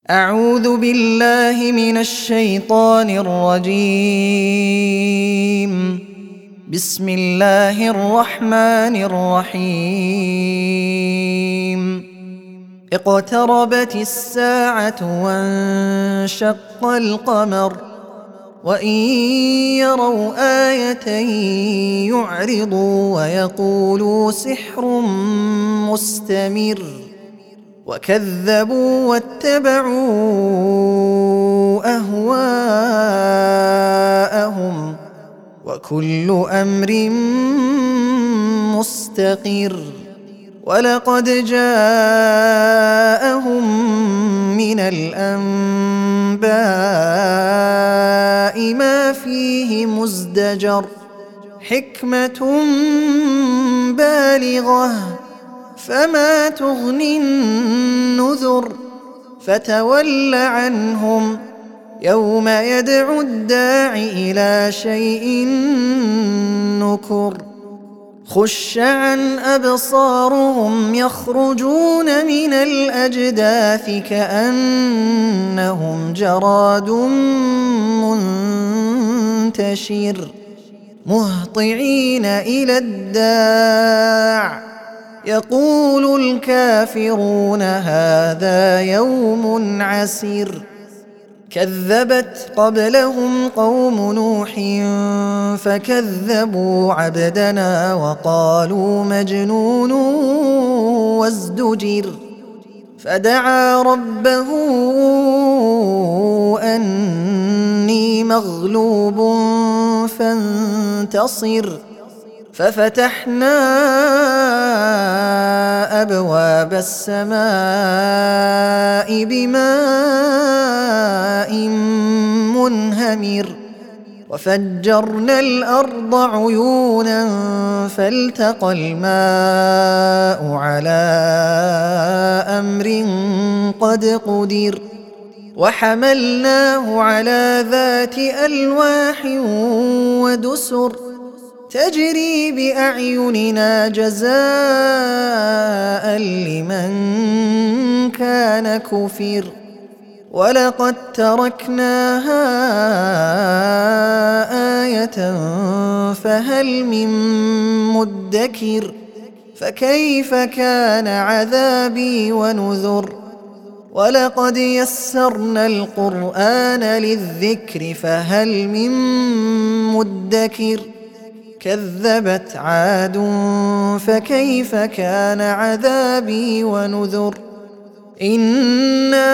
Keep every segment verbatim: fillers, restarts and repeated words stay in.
أعوذ بالله من الشيطان الرجيم. بسم الله الرحمن الرحيم. اقتربت الساعة وانشق القمر وإن يروا آية يعرضوا ويقولوا سحر مستمر وكذبوا واتبعوا أهواءهم وكل أمر مستقر. ولقد جاءهم من الأنباء ما فيه مزدجر حكمة بالغة فما تغني النذر. فتول عنهم يوم يدعو الداع إلى شيء نكر. خش عن أبصارهم يخرجون من الأجداث كأنهم جراد منتشر مهطعين إلى الداع يقول الكافرون هذا يوم عسير. كذبت قبلهم قوم نوح فكذبوا عبدنا وقالوا مجنون وازدجر. فدعا ربه أني مغلوب فانتصر. ففتحنا أبواب السماء بماء منهمر وفجرنا الأرض عيونا فالتقى الماء على أمر قد قدر. وحملناه على ذات ألواح ودسر تجري بأعيننا جزاء لمن كان كفر. ولقد تركناها آية فهل من مدكر. فكيف كان عذابي ونذر. ولقد يسرنا القرآن للذكر فهل من مدكر. كذبت عاد فكيف كان عذابي ونذر. إنا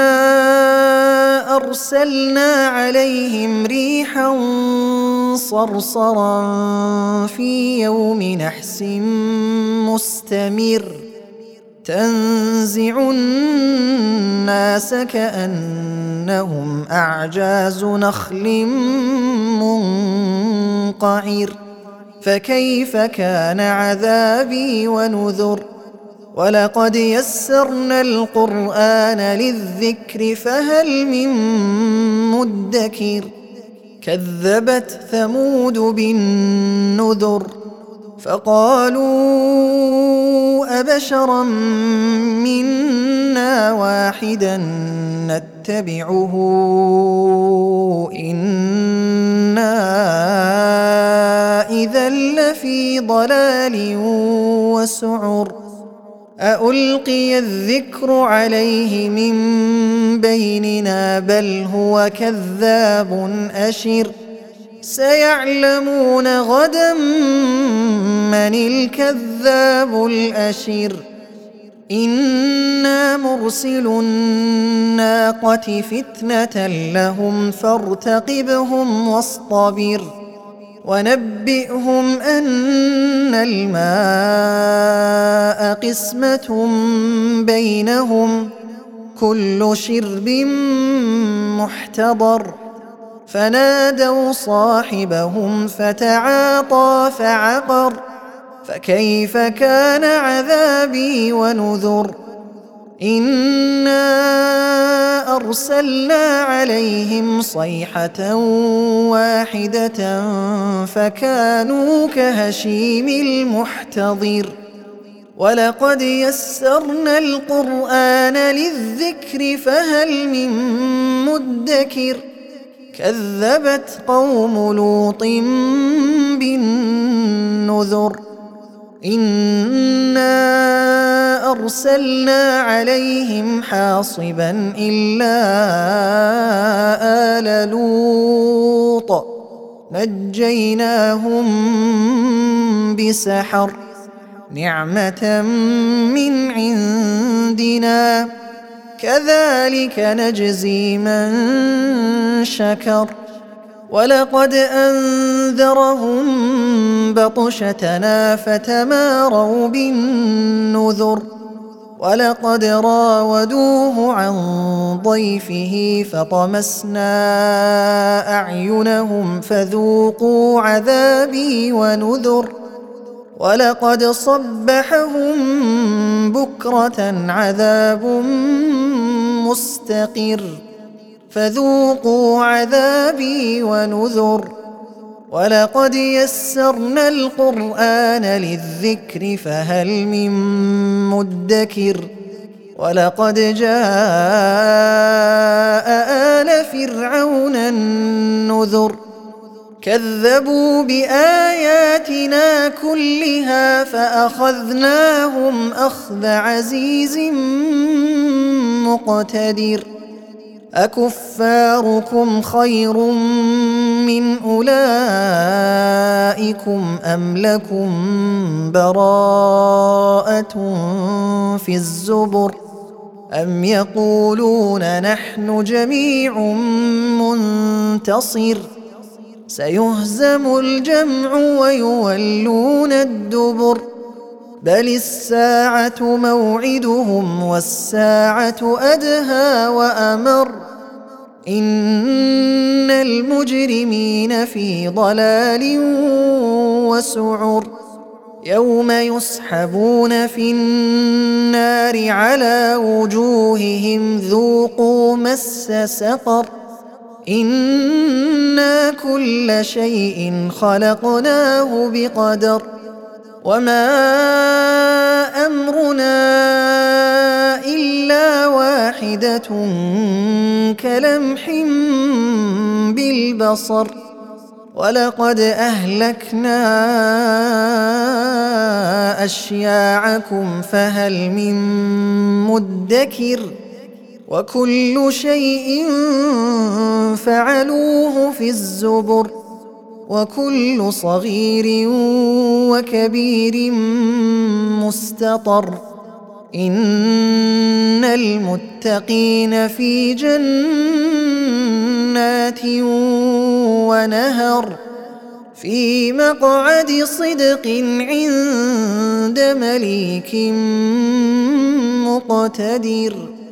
أرسلنا عليهم ريحا صرصرا في يوم نحس مستمر تنزع الناس كأنهم أعجاز نخل منقعر. فكيف كان عذابي ونذر. ولقد يسرنا القرآن للذكر فهل من مدكر. كذبت ثمود بالنذر فقالوا أبشرا منا واحدا نتبعه إنا إذا لفي ضلال وسعر. أألقي الذكر عليه من بيننا بل هو كذاب أشر. سيعلمون غدا من الكذاب الأشر. إنا مرسل الناقة فتنة لهم فارتقبهم واصطبر. ونبئهم أن الماء قسمة بينهم كل شرب محتضر. فنادوا صاحبهم فتعاطى فعقر. فكيف كان عذابي ونذر. إنا أرسلنا عليهم صيحة واحدة فكانوا كهشيم المحتضر. ولقد يسرنا القرآن للذكر فهل من مدكر كذبت قوم لوط بالنذر إنا أرسلنا عليهم حاصبا إلا آل لوط نجيناهم بسحر نعمة من عندنا كذلك نجزي من شكر ولقد أنذرهم بطشتنا فتماروا بالنذر ولقد راودوه عن ضيفه فطمسنا أعينهم فذوقوا عذابي ونذر ولقد صبحهم بكرة عذاب مستقر فذوقوا عذابي ونذر ولقد يسرنا القرآن للذكر فهل من مدكر ولقد جاء آل فرعون النذر كذبوا بآياتنا كلها فأخذناهم أخذ عزيز مقتدر أكفاركم خير من أولئكم أم لكم براءة في الزبر أم يقولون نحن جميع منتصر سيهزم الجمع ويولون الدبر بل الساعة موعدهم والساعة أدهى وأمر إن المجرمين في ضلال وسعر يوم يسحبون في النار على وجوههم ذوقوا مس سقر إنا كل شيء خلقناه بقدر وما أمرنا إلا واحدة كلمح بالبصر ولقد أهلكنا أشياعكم فهل من مدكر وكل شيء فعلوه في الزبر وكل صغير وكبير مستطر إن المتقين في جنات ونهر في مقعد صدق عند مليك مقتدر.